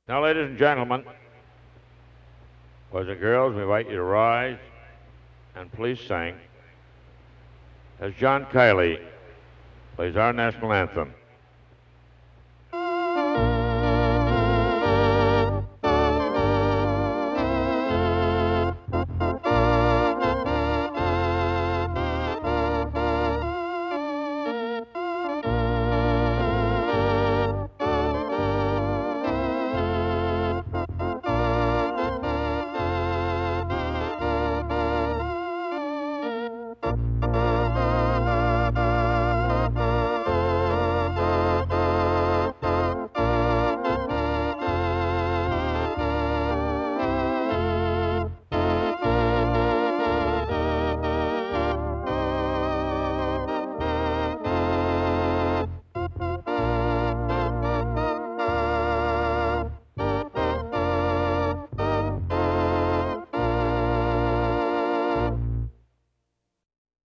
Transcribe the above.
Now, ladies and gentlemen, boys and girls, we invite you to rise and please sing as John Kiley plays our national anthem.